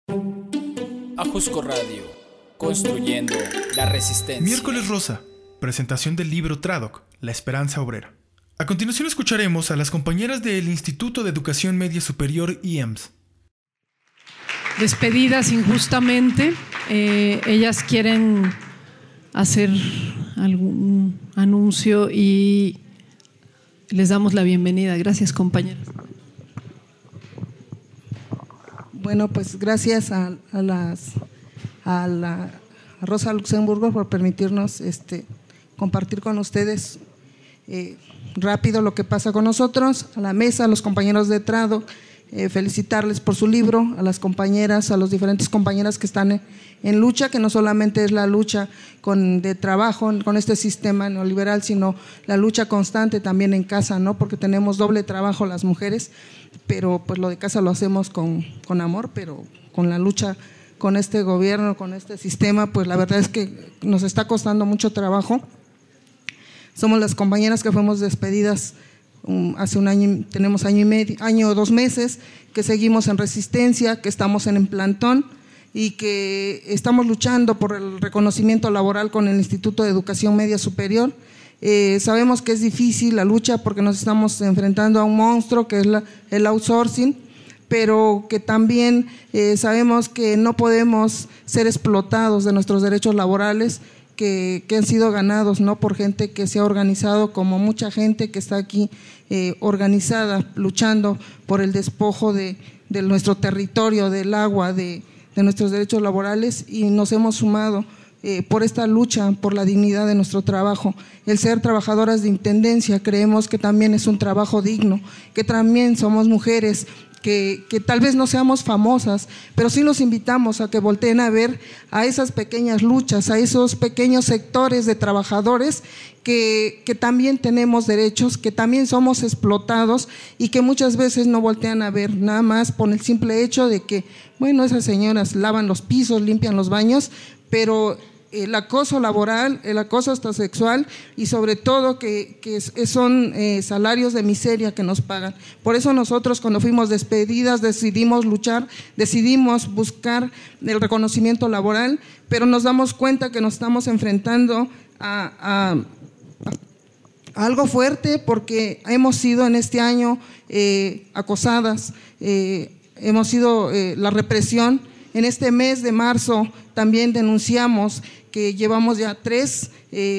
Ajusco Radio, construyendo la resistencia. Miércoles Rosa, presentación del libro Tradoc, La Esperanza Obrera. A continuación escucharemos a las compañeras del Instituto de Educación Media Superior IEMS. Despedidas injustamente, ellas quieren hacer algún anuncio y les damos la bienvenida. Gracias, compañeras. Bueno, pues gracias a Rosa Luxemburgo por permitirnos compartir con ustedes rápido lo que pasa con nosotros, a la mesa, a los compañeros de Tradoc, felicitarles por su libro, a las compañeras, a las diferentes compañeras que están en lucha, que no solamente es la lucha de trabajo con este sistema neoliberal, sino la lucha constante también en casa, ¿no? Porque tenemos doble trabajo las mujeres, pero pues lo de casa lo hacemos con amor, pero con la lucha con este gobierno, con este sistema, pues la verdad es que nos está costando mucho trabajo. Somos las compañeras que fuimos despedidas hace un año, tenemos año o 2 meses, que seguimos en resistencia, que estamos en plantón y que estamos luchando por el reconocimiento laboral con el Instituto de Educación Media Superior. Sabemos que es difícil la lucha porque nos estamos enfrentando a un monstruo que es el outsourcing, pero que también sabemos que no podemos ser explotados de nuestros derechos laborales que han sido ganados, ¿no? Por gente que se ha organizado, como mucha gente que está aquí organizada, luchando por el despojo de nuestro territorio, del agua, de nuestros derechos laborales, y nos hemos sumado por esta lucha por la dignidad de nuestro trabajo. El ser trabajadoras de intendencia creemos que también es un trabajo digno, que también somos mujeres, que tal vez no seamos famosas, pero sí los invitamos a que volteen a ver a esas pequeñas luchas, a esos pequeños sectores de trabajadores que también tenemos derechos, que también somos explotados y que muchas veces no voltean a ver, nada más por el simple hecho de que, bueno, esas señoras lavan los pisos, limpian los baños, pero el acoso laboral, el acoso hasta sexual y sobre todo que son salarios de miseria que nos pagan. Por eso nosotros cuando fuimos despedidas decidimos luchar, decidimos buscar el reconocimiento laboral, pero nos damos cuenta que nos estamos enfrentando a algo fuerte porque hemos sido en este año acosadas, hemos sido la represión. En este mes de marzo también denunciamos que llevamos ya tres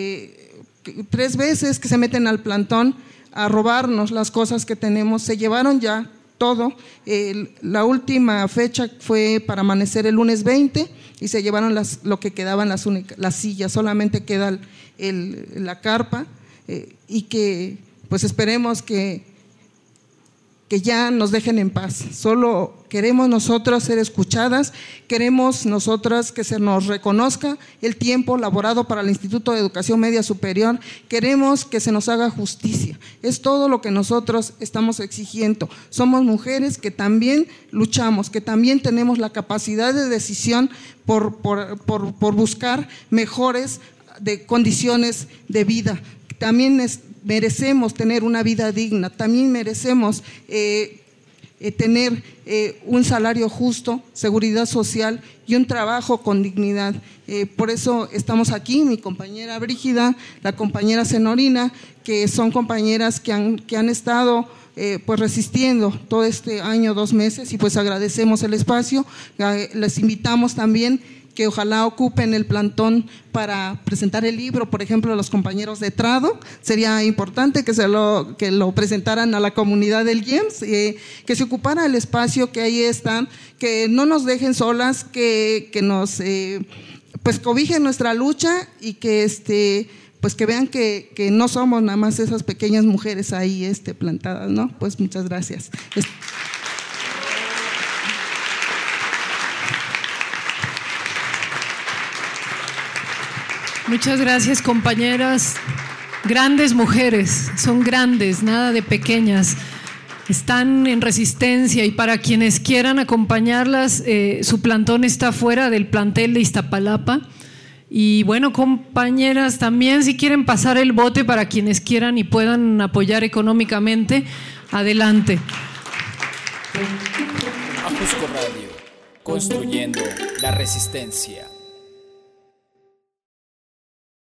veces que se meten al plantón a robarnos las cosas que tenemos. Se llevaron ya todo. La última fecha fue para amanecer el lunes 20 y se llevaron lo que quedaban las sillas, solamente queda la carpa y que pues esperemos que ya nos dejen en paz. Solo queremos nosotros ser escuchadas, queremos nosotras que se nos reconozca el tiempo laborado para el Instituto de Educación Media Superior, queremos que se nos haga justicia. Es todo lo que nosotros estamos exigiendo. Somos mujeres que también luchamos, que también tenemos la capacidad de decisión por buscar mejores condiciones de vida. También merecemos tener una vida digna, también merecemos tener un salario justo, seguridad social y un trabajo con dignidad. Por eso estamos aquí, mi compañera Brígida, la compañera Zenorina, que son compañeras que han estado pues resistiendo todo este año, 2 meses, y pues agradecemos el espacio. Les invitamos también que ojalá ocupen el plantón para presentar el libro, por ejemplo, a los compañeros de Tradoc. Sería importante que lo presentaran a la comunidad del IEMS, que se ocupara el espacio, que ahí están, que no nos dejen solas, que nos pues cobijen nuestra lucha y que pues que vean que no somos nada más esas pequeñas mujeres ahí plantadas, ¿no? Pues muchas gracias. Muchas gracias, compañeras. Grandes mujeres, son grandes, nada de pequeñas. Están en resistencia y para quienes quieran acompañarlas, su plantón está fuera del plantel de Iztapalapa. Y bueno, compañeras, también si quieren pasar el bote para quienes quieran y puedan apoyar económicamente, adelante. Ajusco Radio, construyendo la resistencia.